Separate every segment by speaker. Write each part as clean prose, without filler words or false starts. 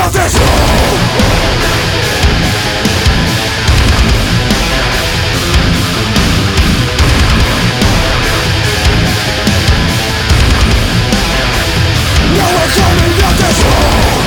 Speaker 1: of this world. Now we're coming out this world.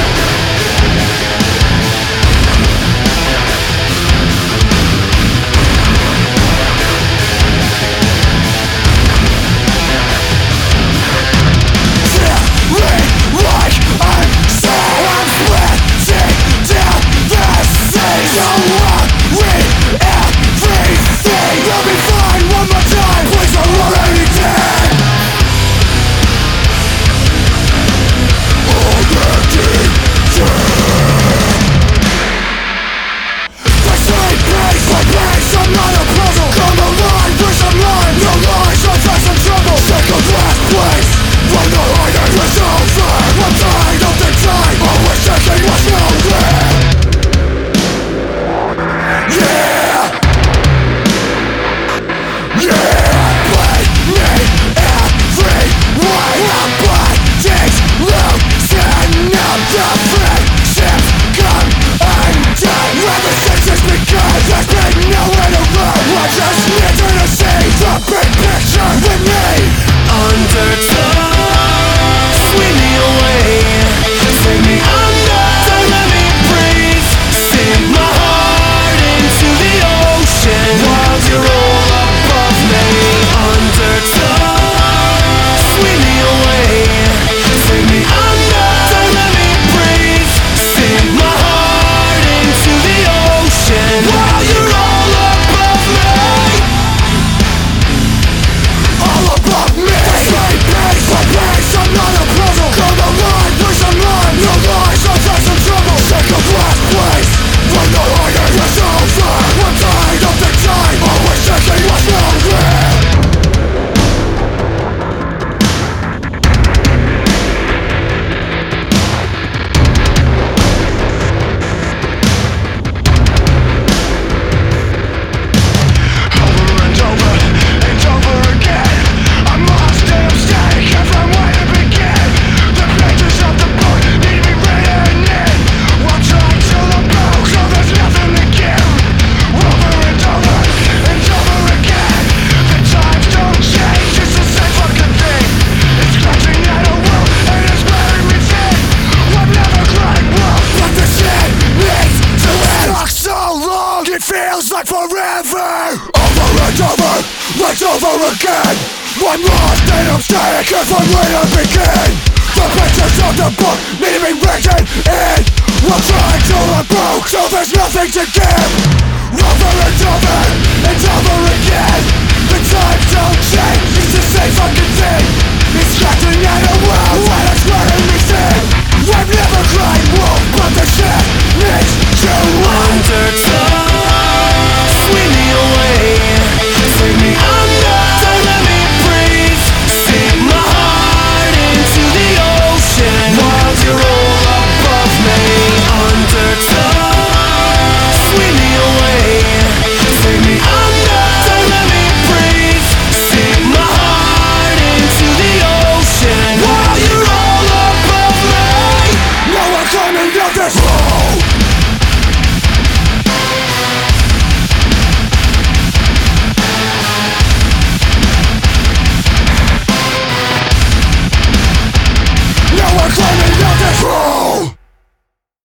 Speaker 1: Like forever, over and over, right over again. One lost and I'm staying here from where to begin. The pictures of the book need to be written in. I'm trying to unbook, so there's nothing to give. Over and over again. The times don't change.